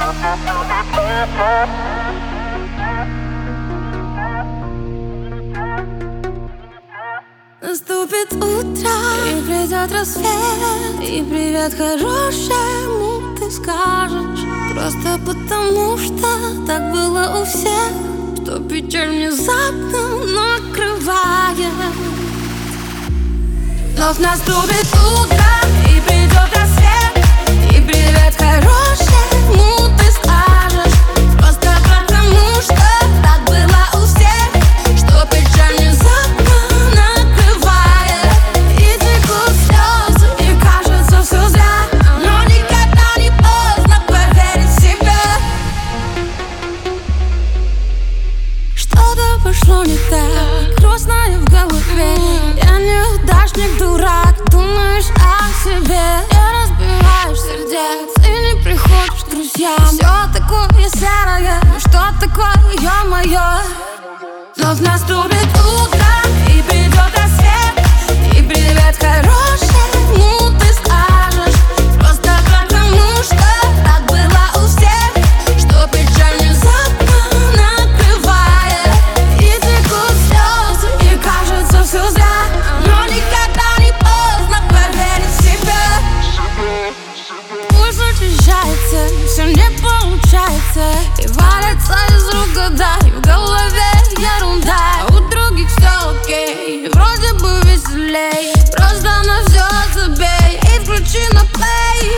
Наступит утро, и придет рассвет, и привет хорошему ты скажешь. Просто потому что так было у всех, что печаль внезапно накрывает. Вновь наступит утро, и придет рассвет, и привет хорошему ты скажешь. Просто потому что так было у всех, что печаль внезапно накрывает. И текут слезы, и кажется все зря, но никогда не поздно поверить в себя. Что-то пошло не так, грустно в голове. Я неудачник, дурак, думаешь о себе. Не разбиваешь сердец и не приходишь к друзьям. Все такое серое, ну что такое, ё-моё. Вновь наступит утро, и придет рассвет, и привет хорошему ты скажешь. Просто потому что так было у всех, что печаль внезапно накрывает. И текут слезы, и кажется все зря, но никогда не поздно поверить в себя. Пульс учащается, все не получается, и валится из рук года, и в голове ерунда. У других все окей, вроде бы веселей, просто на все забей и включи на плей.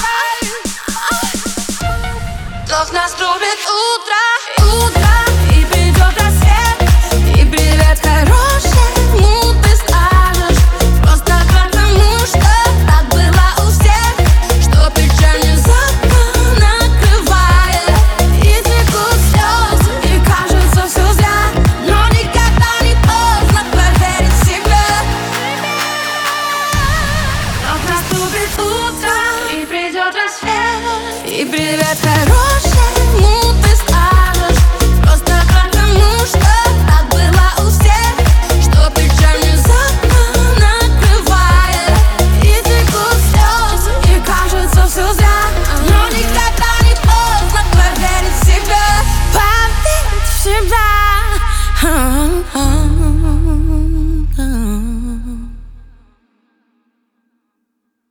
Вновь наступит утро, и придет рассвет, и привет хорошему ты скажешь. Просто потому что так было у всех, что печаль внезапно накрывает. И текут слезы, и кажется все зря, но никогда не поздно поверить в себя. Вновь наступит утро, и придет рассвет, и привет хороший.